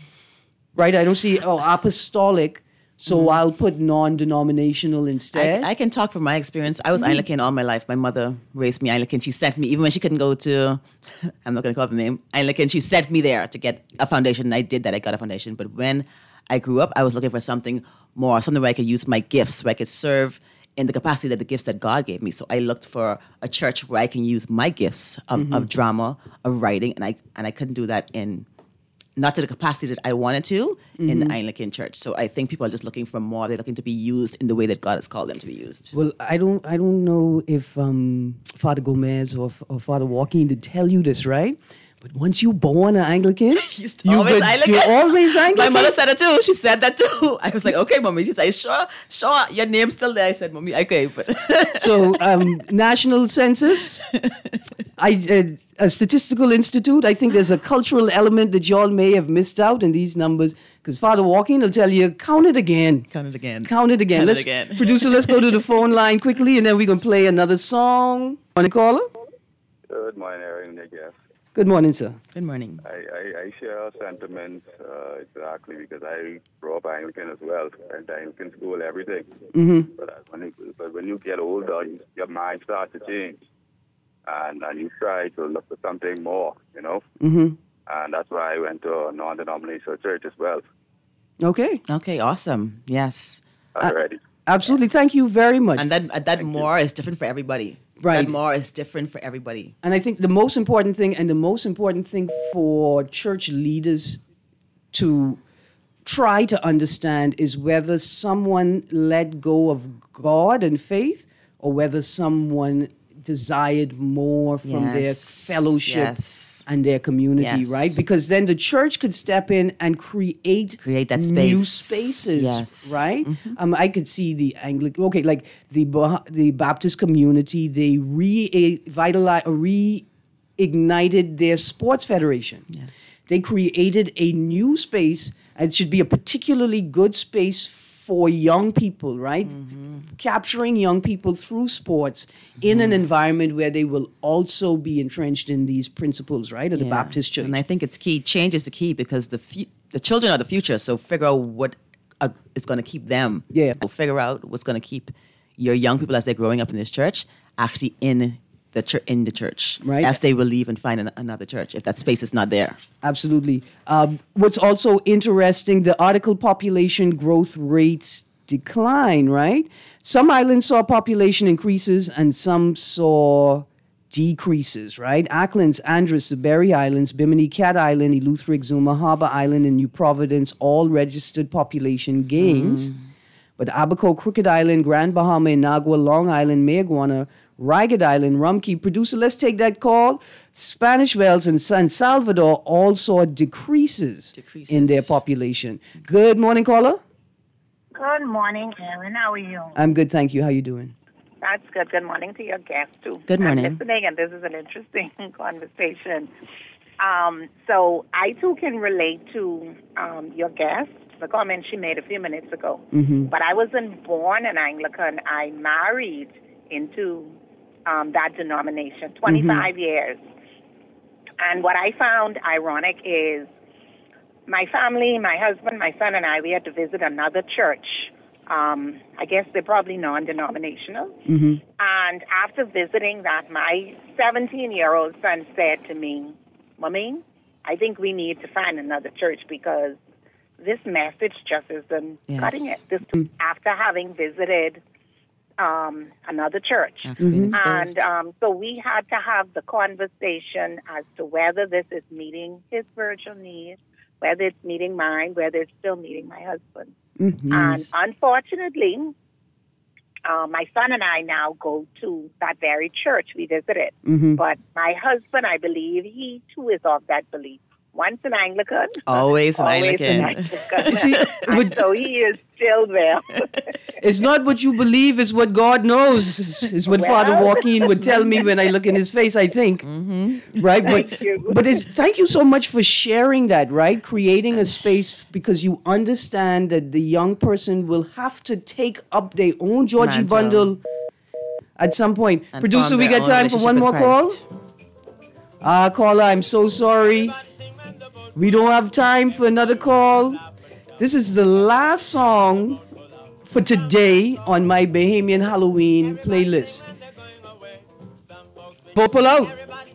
right? I don't see oh, apostolic, so Mhm. I'll put non-denominational instead. I, I can talk from my experience. I was Mhm. Anglican all my life. My mother raised me Anglican. She sent me, even when she couldn't go to, I'm not going to call the name, Anglican, she sent me there to get a foundation. And I did that. I got a foundation. But when I grew up, I was looking for something more, something where I could use my gifts, where I could serve in the capacity that the gifts that God gave me. So I looked for a church where I can use my gifts of, Mhm. of drama, of writing, and I and I couldn't do that in, not to the capacity that I wanted to in the Mhm. Anglican church. So I think people are just looking for more. They're looking to be used in the way that God has called them to be used. Well, I don't, I don't know if um, Father Gomez or, or Father Joaquin did tell you this, right? But once you born an Anglican, you always got- Anglican. you're always My Anglican. mother said it too. She said that too. I was like, okay, mommy. She said, sure, sure, your name's still there. I said, mommy, okay, but So, um, National Census, I, uh, a statistical institute. I think there's a cultural element that y'all may have missed out in these numbers. Because Father Joaquin will tell you, count it again. Count it again. Count it again. Count it let's, again. Producer, let's go to the phone line quickly, and then we're going to play another song. Morning, caller. Good morning, Aaron. Yes. Good morning, sir. Good morning. I, I, I share sentiments uh, exactly because I grew up Anglican as well, and Anglican school, everything. Mm-hmm. But, I- when it, but when you get older, you, your mind starts to change, and, and you try to look for something more, you know. Mm-hmm. And that's why I went to a non-denominational church as well. Okay. Okay, awesome. Yes. Already. Absolutely. Thank you very much. And that, that more is different for everybody. Right. That more is different for everybody. And I think the most important thing, and the most important thing for church leaders to try to understand is whether someone let go of God and faith or whether someone desired more from Yes. their fellowship Yes. and their community, Yes. right? Because then the church could step in and create Create that new space. spaces, Yes. right? Mhm. Um, I could see the Anglican, okay, like the Bah- the Baptist community, they revitalized, reignited their sports federation. Yes. They created a new space. It should be a particularly good space for young people, right? Capturing young people through sports in an environment where they will also be entrenched in these principles, right? Of the Yeah. Baptist church. And I think it's key. Change is the key because the fu- the children are the future. So figure out what uh, is going to keep them. Yeah. So figure out what's going to keep your young people as they're growing up in this church actually in the church. In the church, Right. As they will leave and find an- another church if that space is not there. Absolutely. Um, what's also interesting, the article population growth rates decline, right? Some islands saw population increases and some saw decreases, right? Acklands, Andros, the Berry Islands, Bimini, Cat Island, Eleutheric, Zuma, Harbor Island, and New Providence all registered population gains. But Abaco, Crooked Island, Grand Bahama, Inagua, Long Island, Mayaguana, Ragged Island, Rumkey. Producer, let's take that call. Spanish Wells and San Salvador all saw decreases, in their population. Good morning, caller. Good morning, Aaron. How are you? I'm good, thank you. How you doing? That's good. Good morning to your guest, too. Good morning. I'm listening, and this is an interesting conversation. Um, so I, too, can relate to um, your guest, the comment she made a few minutes ago. Mm-hmm. But I wasn't born an Anglican. I married into um, that denomination, twenty-five Mm-hmm. years. And what I found ironic is my family, my husband, my son, and I, we had to visit another church. Um, I guess they're probably non-denominational. Mm-hmm. And after visiting that, my seventeen-year-old son said to me, Mommy, I think we need to find another church because this message just isn't Yes. cutting it. This, after having visited um, another church. After being And exposed. um, so we had to have the conversation as to whether this is meeting his spiritual needs, whether it's meeting mine, whether it's still meeting my husband. Mhm. And unfortunately, uh, my son and I now go to that very church we visited. Mhm. But my husband, I believe, he too is of that belief. Once an Anglican. Always an always Anglican. Anglican. See, and would- so he is still there. It's not what you believe, it's what God knows, is, is what Father Well. Joaquin would tell me when I look in his face, I think. Mm-hmm. Right? Thank but you. but it's, thank you so much for sharing that, right? Creating a space because you understand that the young person will have to take up their own Georgie Mantle. bundle at some point. And Producer, form we their got own time for one relationship more with call? Christ. Ah, caller, I'm so sorry. We don't have time for another call. This is the last song for today on my Bahamian Halloween playlist. Bo, pull out.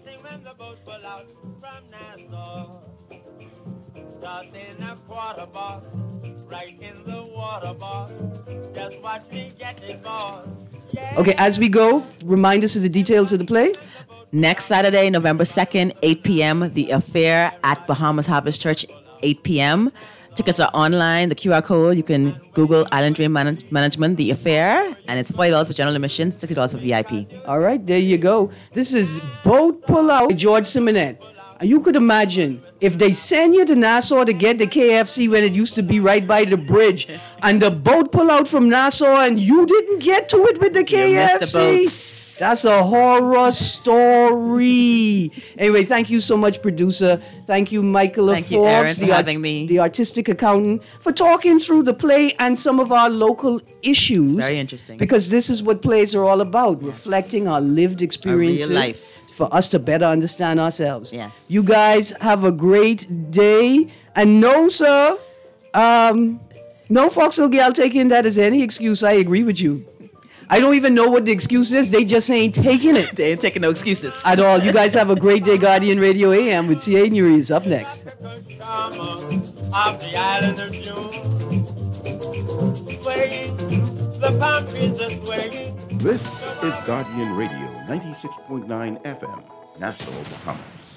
Okay, as we go, remind us of the details of the play. Next Saturday, November second, eight p.m., The Affair at Bahamas Harvest Church, eight p.m. Tickets are online. The Q R code, you can Google Island Dream Man- Management, The Affair, and it's forty dollars for general admission, sixty dollars for V I P. All right, there you go. This is Boat Pull Out by George Simonet. You could imagine if they send you to Nassau to get the K F C when it used to be right by the bridge, and the boat pull out from Nassau and you didn't get to it with the K F C. You missed the boats. That's a horror story. Anyway, thank you so much, producer. Thank you, Michael Thank you, Forbes, Aaron, for the, having me. the artistic accountant, for talking through the play and some of our local issues. It's very interesting. Because this is what plays are all about, reflecting our lived experiences life. for us to better understand ourselves. Yes. You guys have a great day. And no, sir, um, no, Foxhole Gal taking that as any excuse. I agree with you. I don't even know what the excuse is. They just ain't taking it. They ain't taking no excuses. At all. You guys have a great day. Guardian Radio A M with C A News up next. Of the island of June, swaying, the palm trees are swaying. This is Guardian Radio ninety-six point nine F M, Nassau, Bahamas.